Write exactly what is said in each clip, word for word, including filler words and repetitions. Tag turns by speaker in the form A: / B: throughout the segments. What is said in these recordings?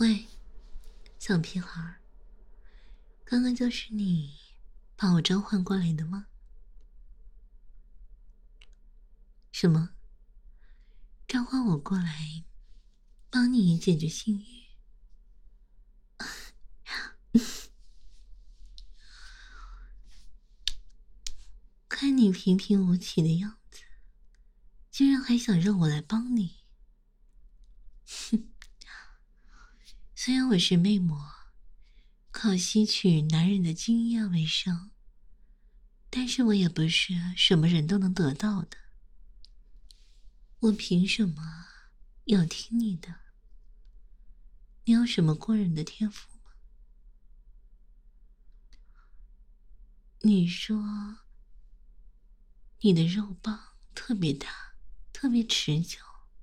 A: 喂，小屁孩儿，刚刚就是你把我召唤过来的吗？什么？召唤我过来，帮你解决性欲？看你平平无奇的样子，居然还想让我来帮你？哼！虽然我是魅魔，靠吸取男人的精液为生，但是我也不是什么人都能得到的。我凭什么要听你的？你有什么过人的天赋吗？你说你的肉棒特别大，特别持久。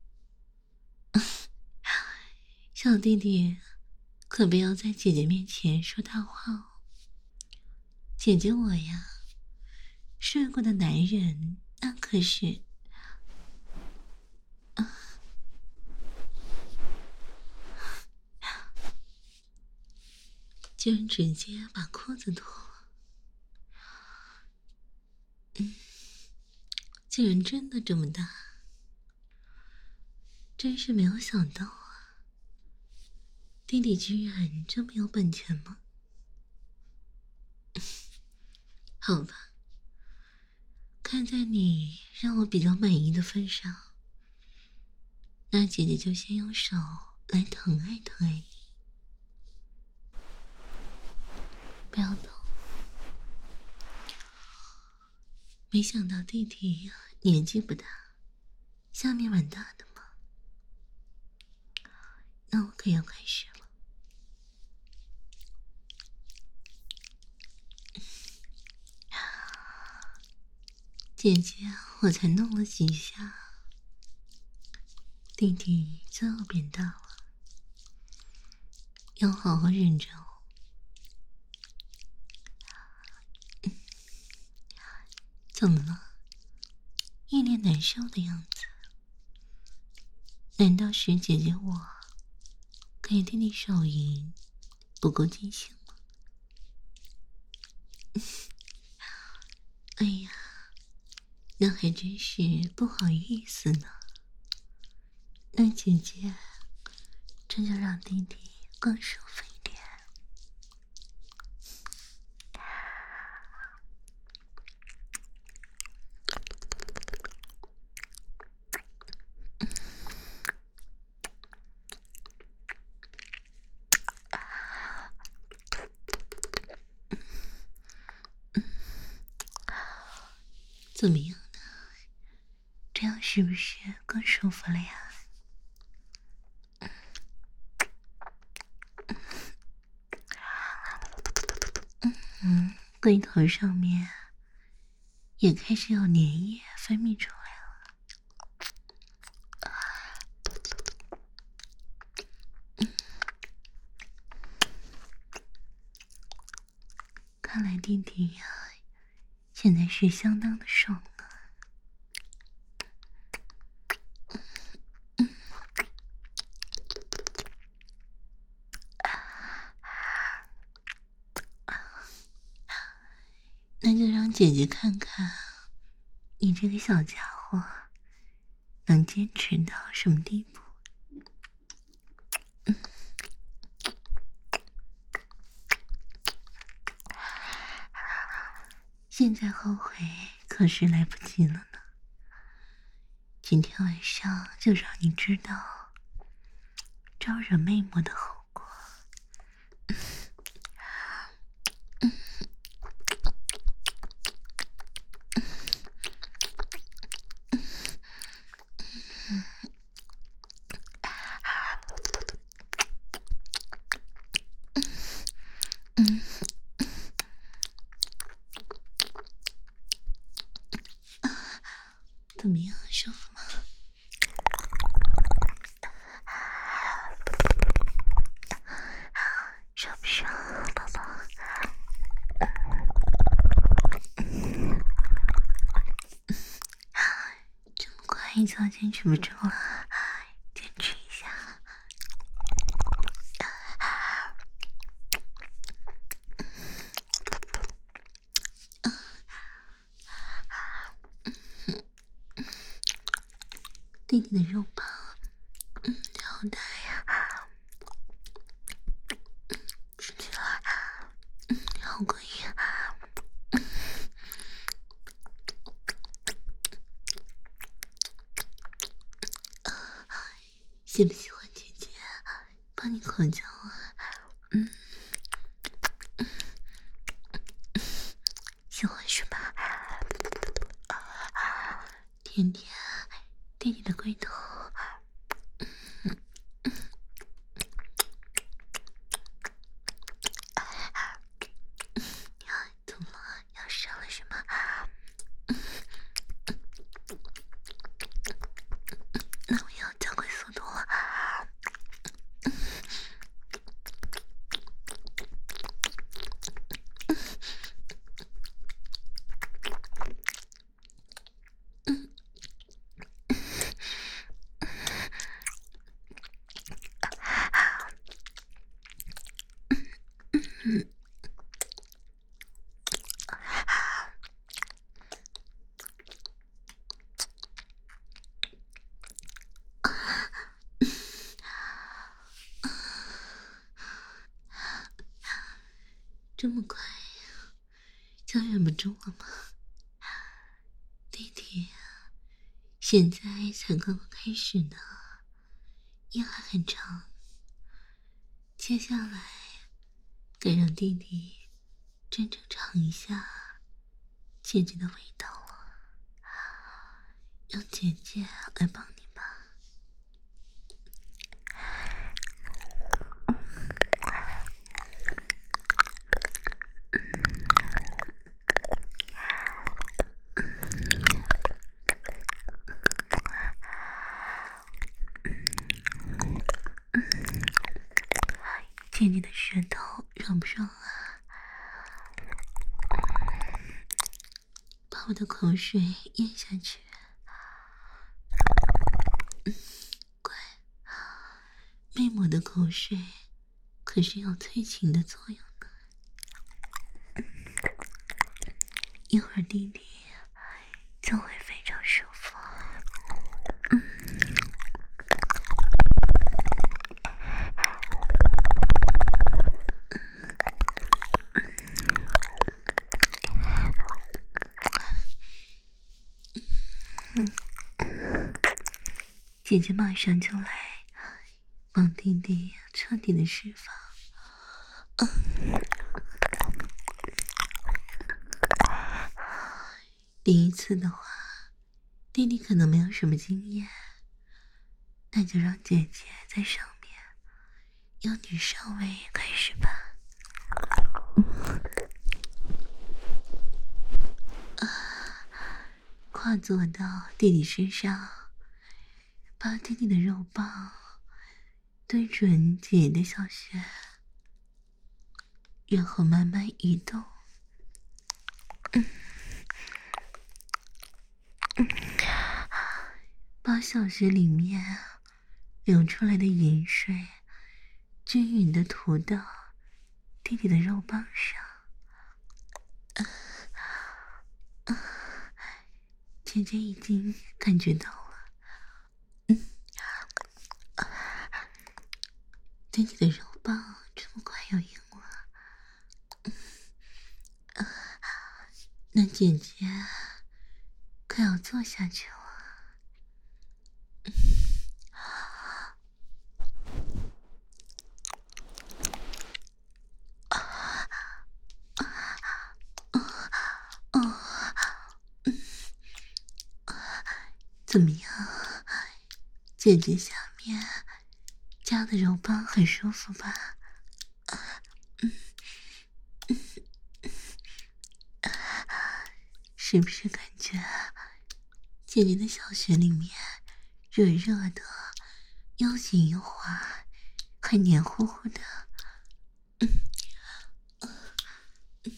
A: 小弟弟，可不要在姐姐面前说大话哦。姐姐我呀，睡过的男人那可是……啊，居然直接把裤子脱了。嗯，竟然真的这么大，真是没有想到啊！弟弟居然这么有本钱吗？好吧，看在你让我比较满意的份上，那姐姐就先用手来疼爱疼爱你，不要动。没想到弟弟年纪不大，下面蛮大的嘛。那我可要开始了。姐姐，我才弄了几下，弟弟就要变大了，要好好忍着哦。怎么了？一脸难受的样子。难道是姐姐我给弟弟手淫不够尽兴吗？哎呀，那还真是不好意思呢。那姐姐，这就让弟弟更舒服一点。怎么样呢？这样是不是更舒服了呀？嗯，龟头上面也开始有粘液分泌出来了。看来弟弟呀，现在是相当的爽了。那就让姐姐看看，你这个小家伙能坚持到什么地步。嗯，现在后悔可是来不及了呢。今天晚上就让你知道招惹魅魔的后果。怎么样，舒服吗？爽不爽，宝宝？这么快就要坚持不住了，坚持一下。 弟弟的肉棒，嗯，好大呀，吃起来，嗯，好过瘾。喜不喜欢姐姐帮你口交啊？嗯，喜欢是吧？舔舔弟弟的龟头。怎么了？要上了是吗？那我要加快速度了。这么快就忍不住了吗？弟弟，现在才刚刚开始呢，夜还很长。接下来该让弟弟真正尝一下姐姐的味道了，让姐姐来帮你吧。姐姐的舌头软不软啊？把我的口水咽下去。嗯，乖，妹妹的口水可是有催情的作用呢。一会儿弟弟就会非常舒服。嗯。姐姐马上就来帮弟弟彻底的释放。嗯，第一次的话，弟弟可能没有什么经验，那就让姐姐在上面，由你上位开始吧。啊，跨坐到弟弟身上，把弟弟的肉棒对准姐姐的小穴，然后慢慢移动。嗯嗯，把小穴里面流出来的盐水均匀的涂到弟弟的肉棒上。啊啊，姐姐已经感觉到了。嗯，啊，弟弟的肉棒这么快要硬了。嗯，啊，那姐姐快要坐下去了。嗯，啊啊啊啊！嗯，怎么样？姐姐下面夹的肉棒很舒服吧？啊，嗯嗯嗯，是不是感觉姐姐的小穴里面热热的，又紧又滑，还黏糊糊的？嗯嗯嗯，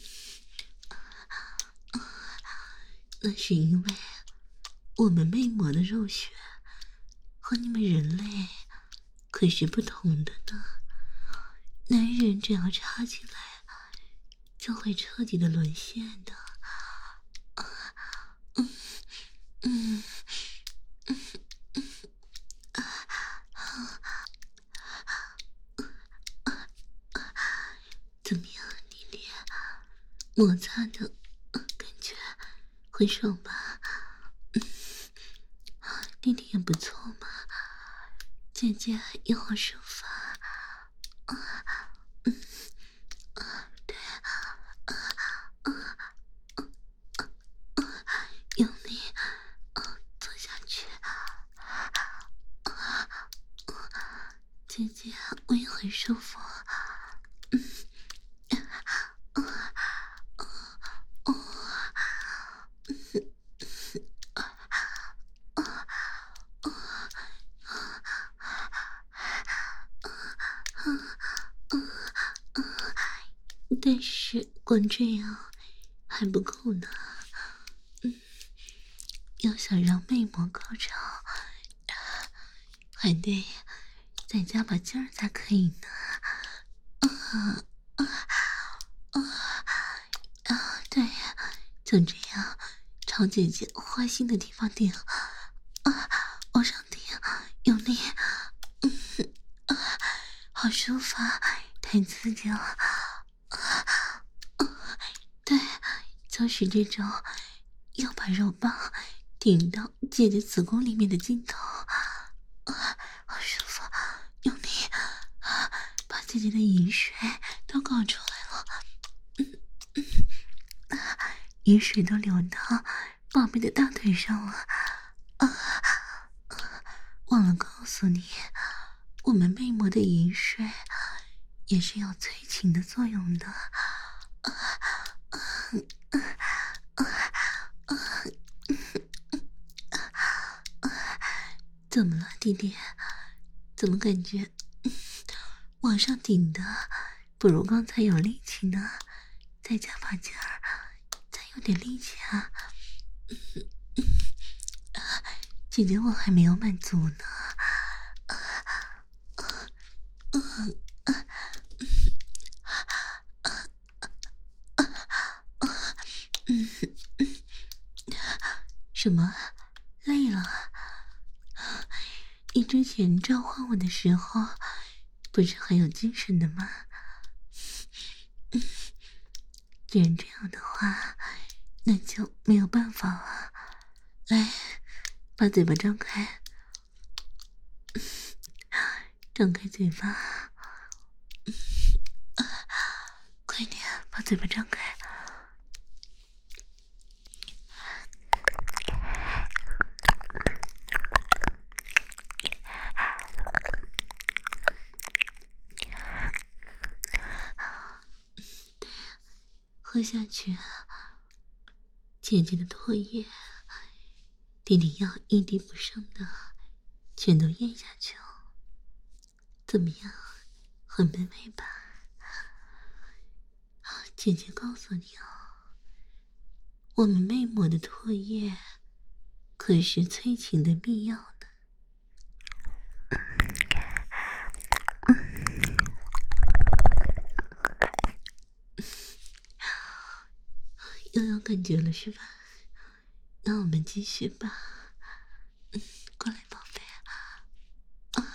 A: 那是因为我们魅魔的肉穴和你们人类可是不同的呢。男人只要插进来，就会彻底的沦陷的。嗯嗯嗯嗯摩擦的感觉很爽吧？嗯，弟弟也不错嘛，姐姐也好舒服啊。嗯，对啊，用力坐下去。姐姐我也很舒服。但是光这样还不够呢。嗯，要想让魅魔高潮，还得再加把劲儿才可以呢。啊啊啊啊！对，就这样朝姐姐花心的地方顶，啊，往上顶，用力，嗯啊，好舒服，太刺激了。啊啊，对，就是这种要把肉棒顶到姐姐子宫里面的劲头，啊，好舒服，用力，啊，把姐姐的饮水都搞出来了，嗯嗯，啊，饮水都流到宝贝的大腿上了，啊，忘了告诉你，我们魅魔的饮水也是有催情的作用的。啊啊啊啊啊！怎么了，弟弟？怎么感觉往上顶的不如刚才有力气呢？再加把劲儿，再有点力气啊！姐姐我还没有满足呢。啊啊啊啊嗯嗯，什么？累了？你之前召唤我的时候，不是很有精神的吗？嗯，既然这样的话，那就没有办法了。来，把嘴巴张开，张开嘴巴，快点，把嘴巴张开。喝下去，姐姐的唾液，弟弟要一滴不剩的全都咽下去哦。怎么样，很美味吧？姐姐告诉你哦，我们魅魔的唾液可是催情的秘药呢。又有感觉了是吧？那我们继续吧。嗯，过来，宝贝。啊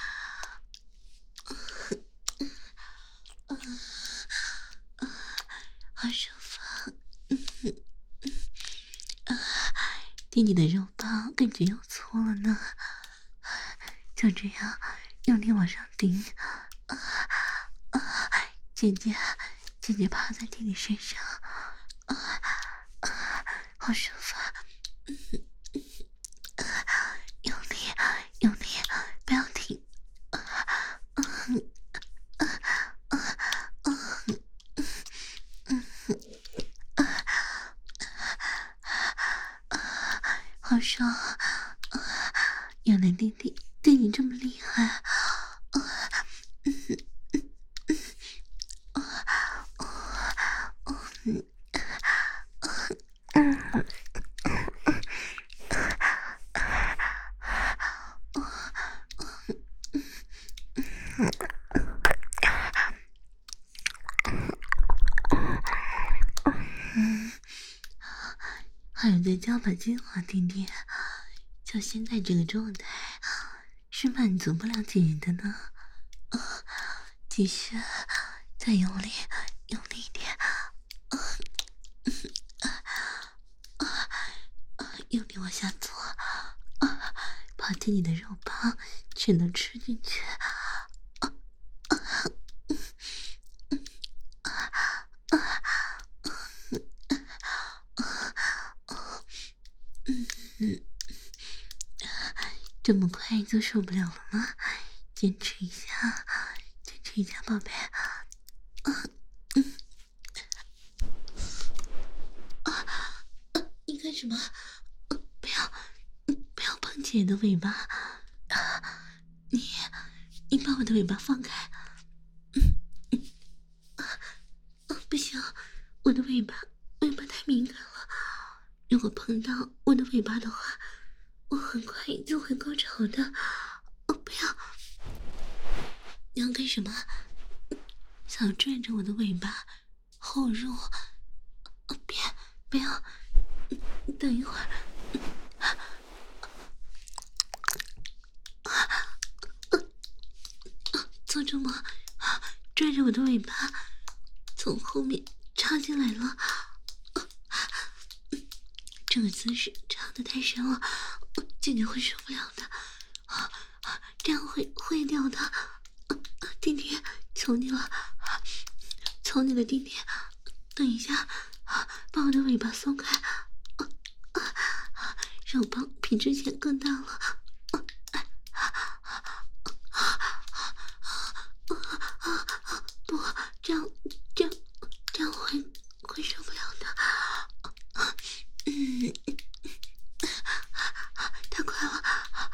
A: 啊啊！好舒服。嗯嗯啊，弟弟的肉棒感觉又粗了呢。就这样用力往上顶。啊啊！姐姐，姐姐趴在弟弟身上。啊啊！好舒服。嗯嗯啊，用力，用力，不要停。啊啊啊啊啊！嗯啊啊！好爽啊！原来弟弟对你这么厉害啊！嗯嗯嗯啊啊嗯嗯。还有在加把劲啊，弟弟！就现在这个状态，是满足不了姐姐的呢。啊，继续，再用力，用力一点。啊用力往下坐，啊，把弟弟的肉棒全都吃进去。啊啊啊啊嗯嗯，这么快就受不了了吗？坚持一下，坚持一下，宝贝。啊嗯啊啊！你干什么？不要，不要碰姐的尾巴！啊，你，你把我的尾巴放开！嗯嗯啊啊！不行，我的尾巴，尾巴太敏感了。如果碰到我的尾巴的话，我很快就会高潮的。哦，不要！你要干什么？想拽着我的尾巴后入？哦，别，不要！等一会儿。做着吗？拽着我的尾巴从后面插进来了。这个姿势插的太深了，姐姐会受不了的。这样会会掉的。弟弟，求你了，求你了，弟弟，等一下，把我的尾巴松开。肉棒比之前更大了。不，这样这样这样会会受不了的。嗯，太快了，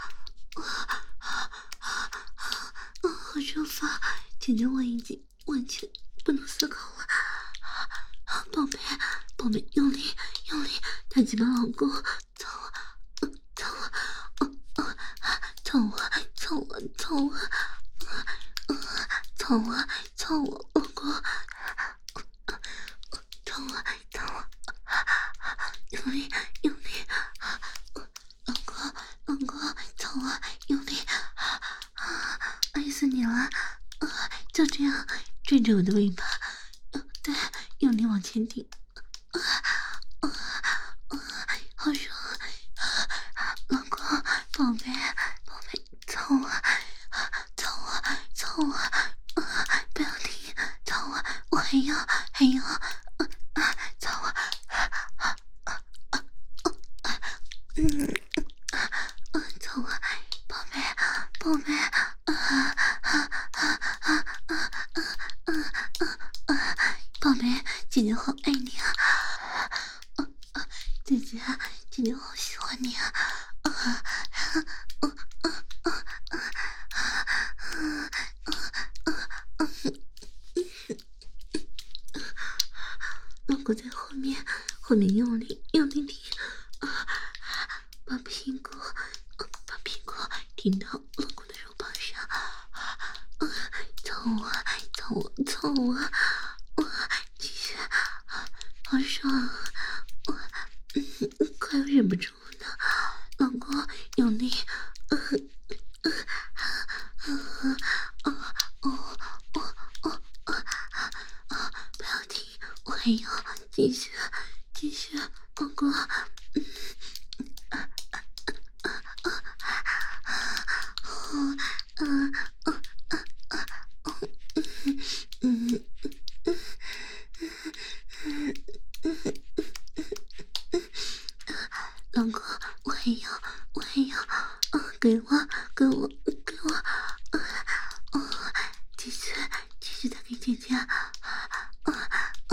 A: 好舒服啊！姐姐我已经完全不能思考了。宝贝，宝贝，用力用力，大鸡巴老公，操我，操我，操我，操我，操我，操我，操我，老公，操我，操我，用力用力，老公，老公，操我，用力，爱死你了！就这样拽着我的尾巴，对，用力往前顶。好爽，老公，宝贝，宝贝，操我，操我，操我，不要停，操我，我还要，还要，操我，嗯，操我，宝贝，宝贝，宝贝，姐姐好爱你啊！姐姐，姐姐好喜欢你啊！啊啊啊啊啊啊！老公在后面，后面用力用力顶，啊，把屁股，把屁股顶到老公的肉棒上，啊，操我，操我，操我，啊，继续，好爽啊！我。快要忍不住了，老公用力，呃呃呃呃哦哦哦哦，不要停，我还要继续继续，老公，嗯啊啊啊啊啊啊啊啊嗯嗯嗯嗯嗯。老公，我还要，我还要，啊，给我，给我，给我，啊，哦，继续，继续再给姐姐，啊啊啊，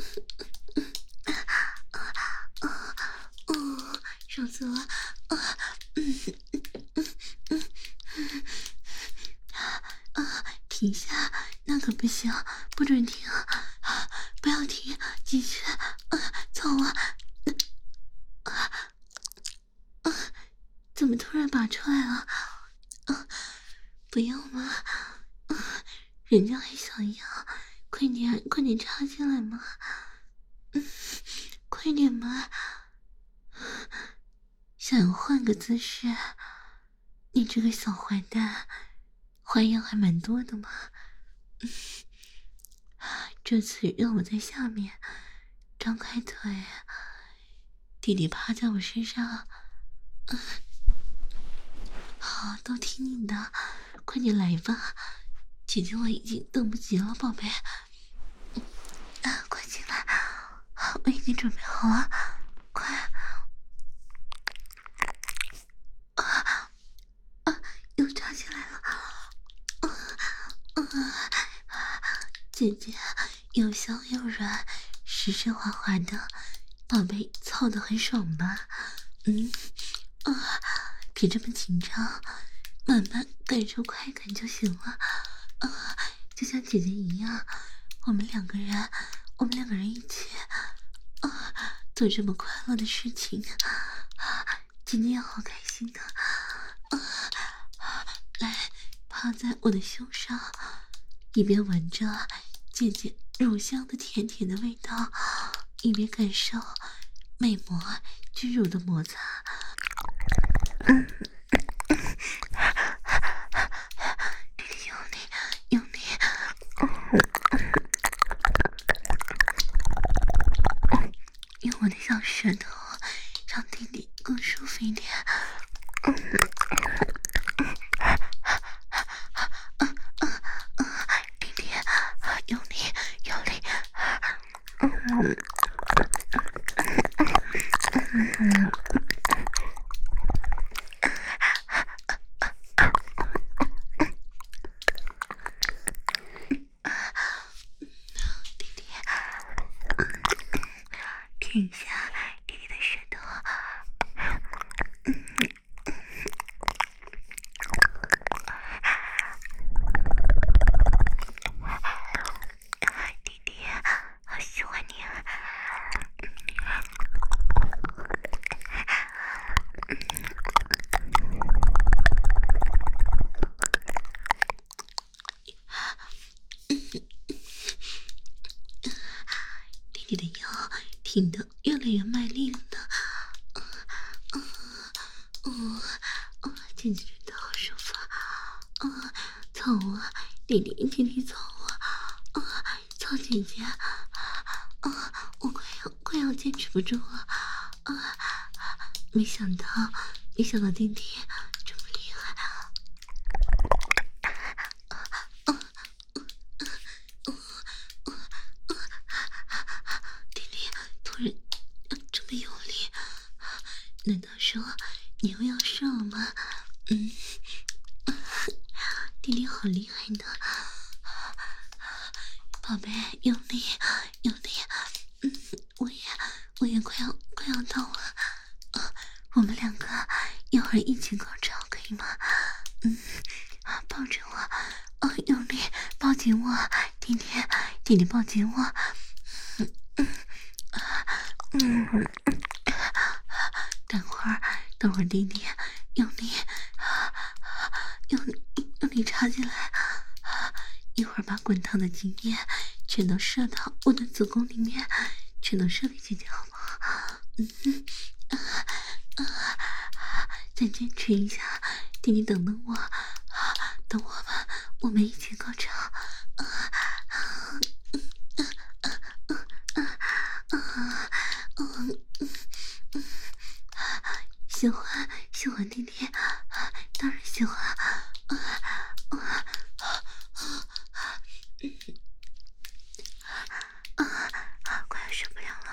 A: 啊啊，爽死了，啊，嗯嗯嗯嗯，啊，停下，那可不行，不准停，啊，不要停，继续，啊，操我，啊。怎么突然拔出来了？啊，不要吗？啊，人家还想要，快点，快点插进来嘛！嗯，快点嘛！想要换个姿势？你这个小坏蛋，花样还蛮多的嘛！嗯，这次让我在下面张开腿。 弟弟趴在我身上，嗯，好，都听你的，快点来吧，姐姐我已经等不及了，宝贝，啊，快进来，我已经准备好了，快，啊啊，又插进来了，嗯嗯，姐姐又香又软，湿湿滑滑的，宝贝操得很爽吧？嗯，啊，别这么紧张，慢慢感受快感就行了。啊，就像姐姐一样，我们两个人，我们两个人一起，啊，做这么快乐的事情，啊，今天好开心啊！啊，来，趴在我的胸上，一边闻着姐姐乳香的甜甜的味道，一边感受美膜巨乳的摩擦。嗯，弟弟用力用力，用我的小舌头让弟弟更舒服一点。嗯，弟弟用力用力，嗯嗯。舔一下弟弟的舌头，弟弟，好喜欢你啊！弟弟的腰挺得越来越卖力了呢，嗯嗯嗯嗯，姐姐真的好舒服啊！嗯，操我，弟弟弟弟操我，嗯，操姐姐，嗯，我快要快要坚持不住了，嗯，没想到没想到弟弟这么厉害啊！弟弟突然这么用力，难道说你又要射了吗？嗯，弟弟好厉害呢，宝贝，用力用力，嗯，我也我也快要快要到了，呃，我们两个一会儿一起高潮可以吗？嗯，抱着我，哦，用力抱紧我，弟弟弟弟抱紧我，嗯嗯嗯，等会儿等会儿弟弟用力用力用力插进来，一会儿把滚烫的精液全都射到我的子宫里面，全都射给姐姐好不好？嗯，啊啊，再坚持一下，弟弟等等我，等我吧，我们一起高潮。啊啊啊啊啊啊！嗯嗯嗯，喜欢喜欢弟弟，当然喜欢。啊啊啊！啊，快要受不了了！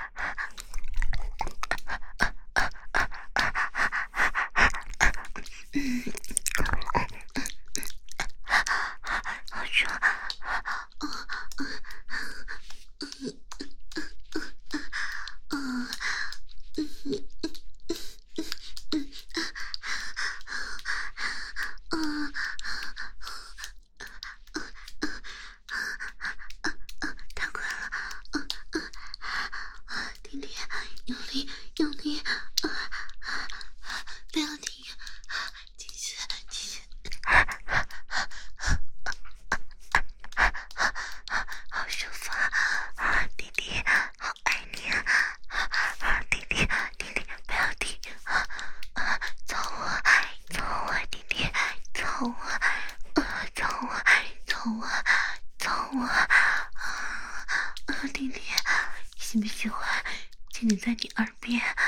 A: 嗯，好爽！啊啊嗯嗯太快了！嗯嗯，弟弟用力用力，啊啊，不要停，继续继续，好舒服啊！弟弟好爱你啊！弟弟弟弟不要停啊！啊，操我操我弟弟操我，啊操我操我操我！啊，弟弟喜不喜欢姐姐在你耳边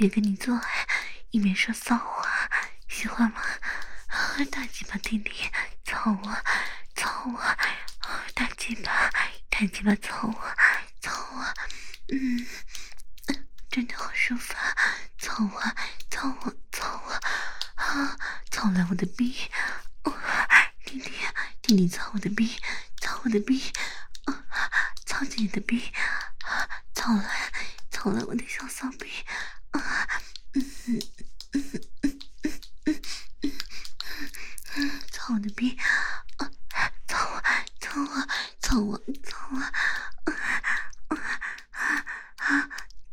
A: 边跟你做爱一边说骚话，喜欢吗？啊，大鸡巴弟弟，操我，操我！啊，大鸡巴，大鸡巴，操我，操我！嗯，真的好舒服啊！操我，操我，操我！啊，操来我的逼！哦，弟弟，弟弟，操我的逼，操我的逼！啊，操自己的逼！啊，操来，操来我的小骚逼！啊，嗯嗯嗯嗯嗯嗯嗯，操我的逼！啊，操我，操我，操我，操我！啊啊啊啊！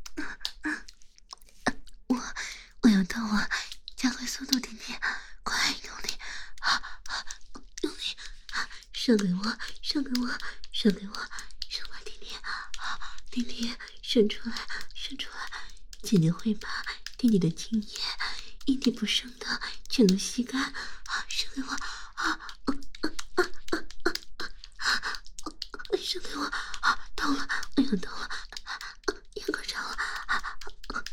A: 我我要到了，加快速度，弟弟，快用力，啊啊，用力，射给我，射给我，射给我，射吧，弟弟，啊，弟弟，射出来，射出来，姐姐会把弟弟的精液一滴不剩的全都吸干，啊，射给我，啊啊啊啊啊啊啊！射给我，啊，到了，我要到了，啊，要高潮了，啊啊啊！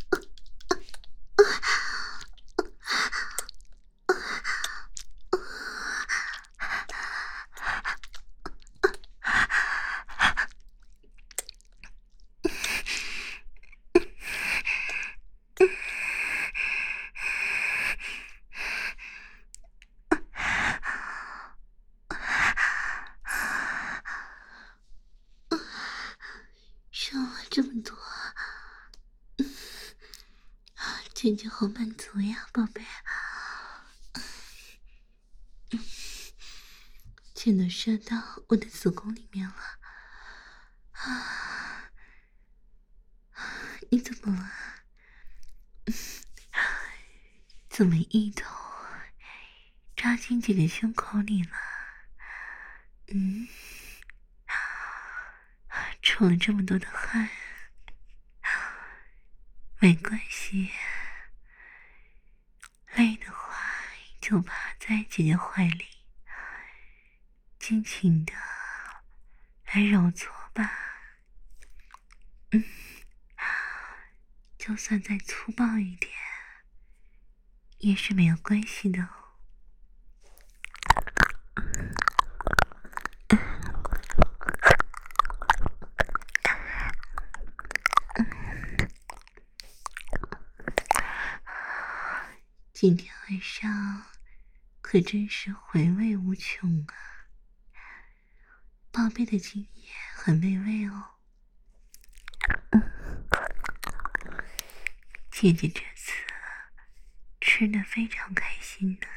A: 射了这么多，姐姐好满足呀，宝贝。全都射到我的子宫里面了啊！你怎么了？怎么一头扎进姐姐胸口里了？嗯，出了这么多的汗，没关系，累的话就趴在姐姐怀里，尽情的来揉搓吧。嗯，就算再粗暴一点，也是没有关系的哦。今天晚上可真是回味无穷啊！宝贝的精液很美味哦。嗯，姐姐这次吃得非常开心呢。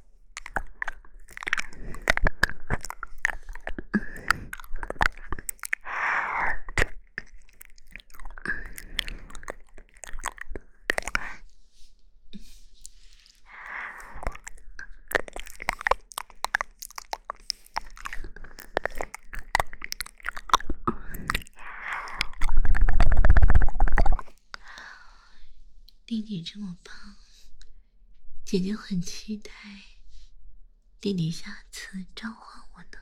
A: 弟弟这么棒，姐姐很期待弟弟下次召唤我呢。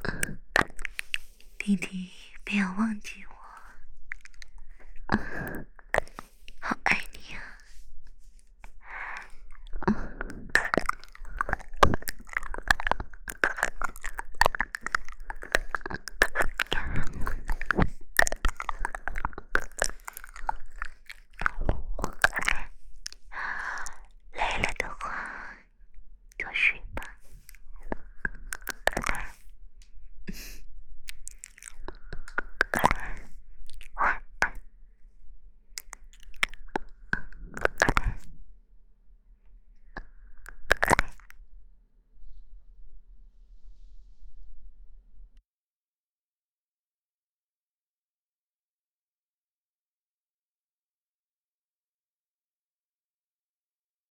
A: 弟弟不要忘记我。